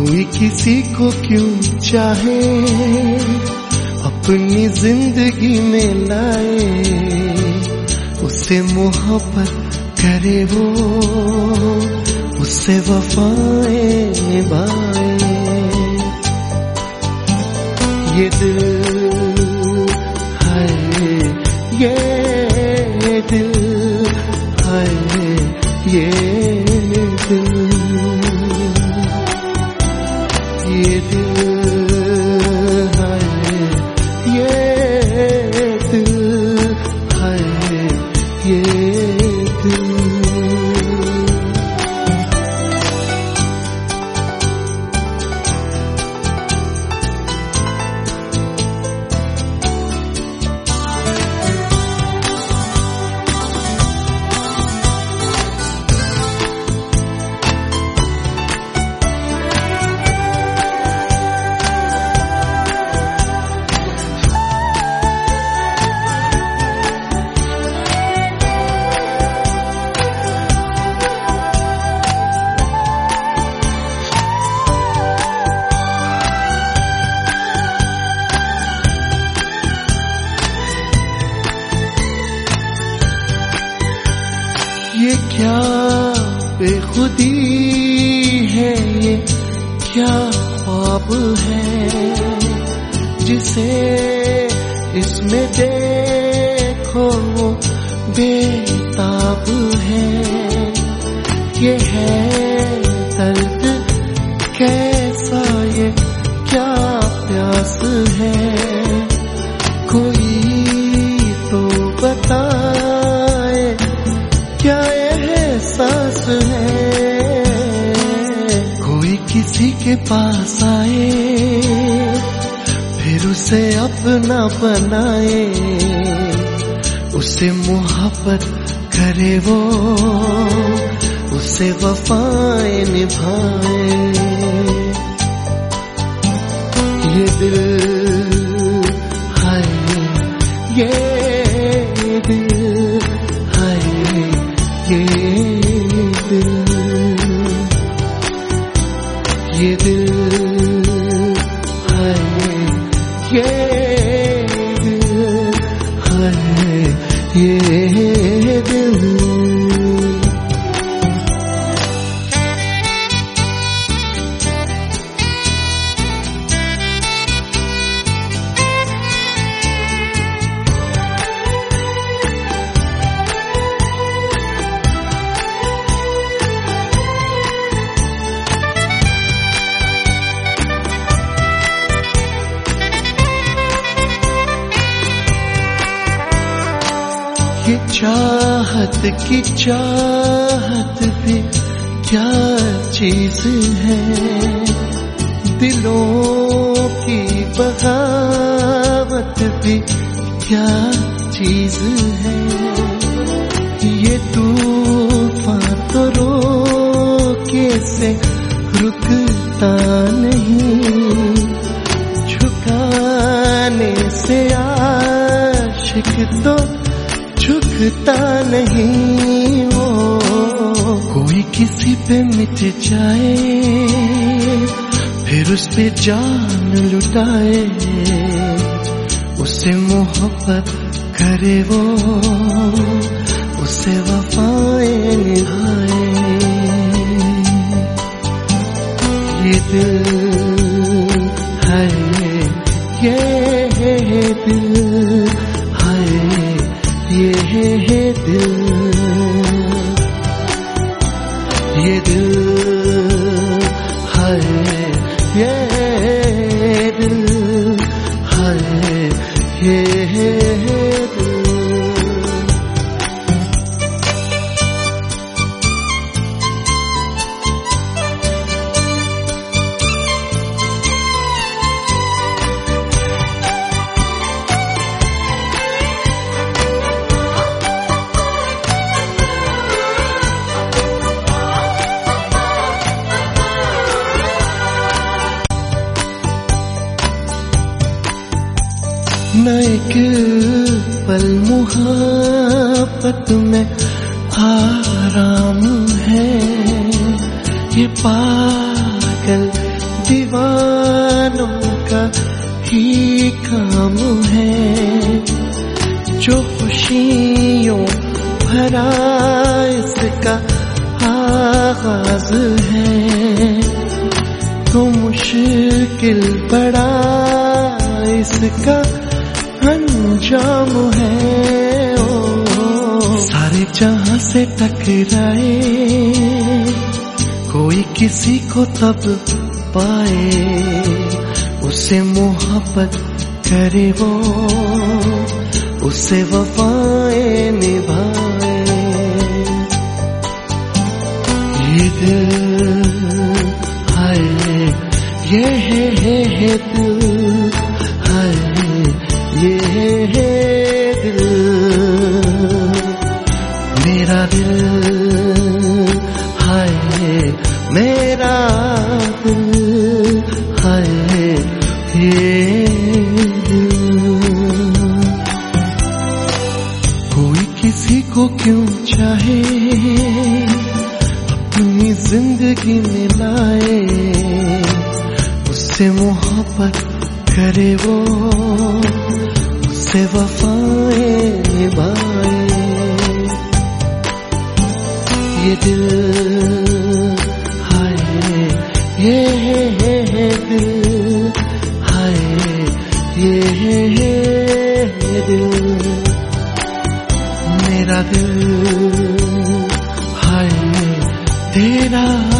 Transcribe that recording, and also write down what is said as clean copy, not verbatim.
कोई किसी को क्यों चाहे, अपनी जिंदगी में लाए, उससे मोहब्बत करे वो, उससे वफाएं निभाए। ये दिल है, ये दिल है, ये दिल, ये दिल है, ये दिल है, ये दिल। ये क्या बेखुदी है, ये क्या ख्वाब है, जिसे इसमें देखो वो बेताब है। ये है दर्द कैसा, ये क्या प्यास है, कोई तो बताए क्या एहसास है। कोई किसी के पास आए, फिर उसे अपना बनाए, उससे मोहब्बत करे वो, उससे वफाएं निभाए। ये दिल है, ये दिल है, ये दिल, ये दिल है, ये दिल है, ये दिल। ये चाहत की चाहत भी क्या चीज है, दिलों की बगावत भी क्या चीज है। ये तूफान तो रोके से रुकता नहीं, झुकाने से आशिक तो झुकता नहीं। वो कोई किसी पे मिट जाए, फिर उस पे जान लुटाए, उससे मोहब्बत करे वो, उससे वफाएं निभाए। ये दिल है, ये दिल है, ये दिल, ये दिल है, ये दिल है, ये दिल। न एक पल मुहब्बत में आराम है, ये पागल आगाज है तो मुश्किल बड़ा इसका अंजाम है। ओ सारे जहां से टकराए कोई किसी को तब पाए, उसे मोहब्बत करे वो उसे वफाएं निभाए। ये दिल हाय ये है दिल हाय ये है दिल मेरा दिल हाय मेरा दिल हाय ये कोई किसी को क्यों चाहे अपनी जिंदगी में लाए, उससे मोहब्बत करे वो उससे वफाएं निभाए। ये दिल हाय ये है दिल हाय ये है दिल मेरा दिल हाय तेरा